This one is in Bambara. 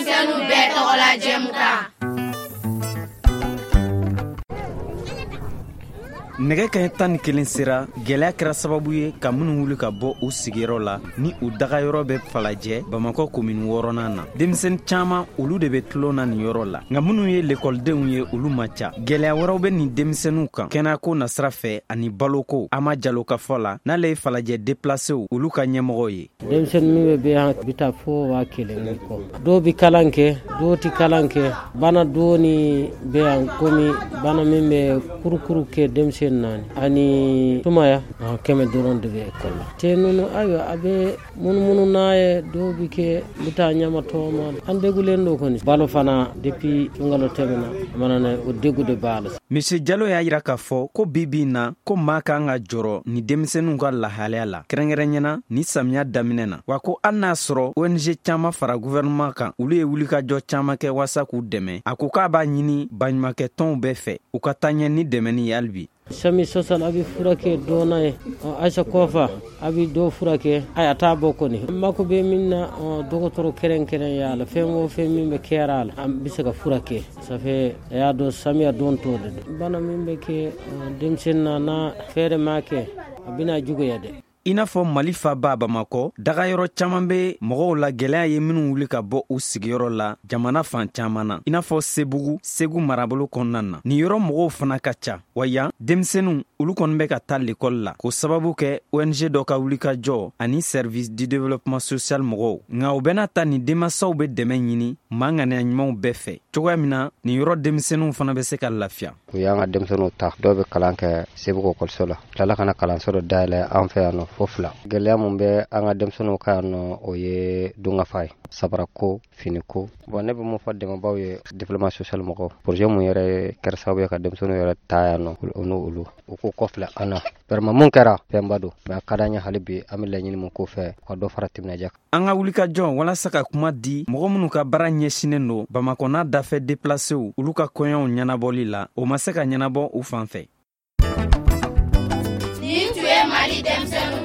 denmisɛnninw bɛɛ tɔgɔ la Jɛmukan. nɛgɛ kaɲɛ 11 sera gwɛlɛya kɛra sababu ye ka minnu wuli ka bɔ u sigiyɔrɔ la ni u dagayɔrɔ bɛ falajɛ bamakɔ komini 6nan na. denmisɛni caaman olu de bɛ tulon na nin yɔrɔ la, nka minnu ye lekɔlidenw ye olu ma ca. gwɛlɛya wɛrɛw bɛ nin denmisɛniw kan kɛnɛyako nasira fɛ ani baloko. Ama Jalo ka fɔ la n'ale ye falajɛ deplasew olu ka ɲɛmɔgɔ ye. denmisɛni min bɛ yan bi taa fo 1000 kɔ. dɔw bi kalan kɛ, dɔw ti kalan kɛ. bana dɔɔni bɛ yan komi bana min bɛ kurukuru kɛ denmisɛni ani tumaya kɛmɛ dɔrɔn de bɛ ekɔli la. te nunu ayiwa a bɛ munumunu n'a ye, dɔw bi kɛ bi taa ɲamatɔ ma. an degulen do kɔni balo fana depuis sunkalo tɛmɛna a mana na o degu de b'a la. Monsieur Jalo y'a yira k'a fɔ ko bibi in na ko maa kan ka jɔrɔ ni denmisɛnninw ka lahalaya la kɛrɛnkɛrɛnyana ni samiya daminɛ na, wa ko hali n'a sɔrɔ ONG caaman fara gouvernement kan olu ye wulikajɔ caaman kɛ waasa k'u dɛmɛ. A ko k'a b'a ɲini baɲumankɛ tɔnw bɛɛ fɛ u ka taa ɲɛ ni dɛmɛni ye halibi. sami sɔsan a bɛ furakɛ dɔɔna ye ayisa kɔfa a bɛ dɔ furakɛ a t'a bɔ kɔni. mako bɛ min na dɔgɔtɔrɔ kɛrɛnkɛrɛnya la fɛn o fɛn min bɛ kɛra a la an bɛ se ka furakɛ safe a y'a dɔn samiya dɔn tɔ de don. bana min bɛ kɛ denmisɛnnin na n'a fɛɛrɛ ma kɛ a bɛna juguya dɛ. I n'a fɔ Mali faba Bamakɔ dagayɔrɔ caaman be mɔgɔw la gwɛlɛya ye minnu wuli ka bɔ u sigiyɔrɔ la jamana fan caaman na. I n'a fɔ Sebugu, Segu marabolo kɔnɔna na. nin yɔrɔ mɔgɔw fana ka ca, wa yan denmisɛnninw olu kɔni bɛ ka taa l'école la k'o sababu kɛ ONG dɔ ka wulikajɔ ani service du développement social mɔgɔw. nka u bɛna ta nin denmasaw be dɛmɛ ɲini maa ŋaniya ɲumanw bɛɛ fɛ cogoya min na nin yɔrɔ denmisɛnninw fana bɛ se ka lafiya. u y'an ka denmisɛnninw ta, dɔw bɛ kalan kɛ Sebugu ekɔliso la, tilala kana kalanso dɔ dayɛlɛ an fɛ yan nɔ fo 2. gwɛlɛya mun bɛ an ka denmisɛnninw ka yan nɔ o ye dungafa ye, sabarako, finiko. ne bɛ mun fɔ dɛmɛbaw ye développement social mɔgɔw, projet mun yɛrɛ kɛra sababu ye ka denmisɛnninw yɛrɛ ta yan nɔ olu u ko kɔfilɛ an na. vraiment mun kɛra fɛnba don, mais a ka d'an ye hali bi an bɛ laɲini mun k'o fɛ ka dɔ fara timinadiya kan. an ka wulikajɔ walasa ka kuma di mɔgɔ minnu ka baara ɲɛsinen don Bamakɔ n'a dafɛ deplasew olu ka kɔɲɔw ɲɛnabɔli la, o ma se ka ɲɛnabɔ u fan fɛ. nin tun ye Mali denmisɛnninw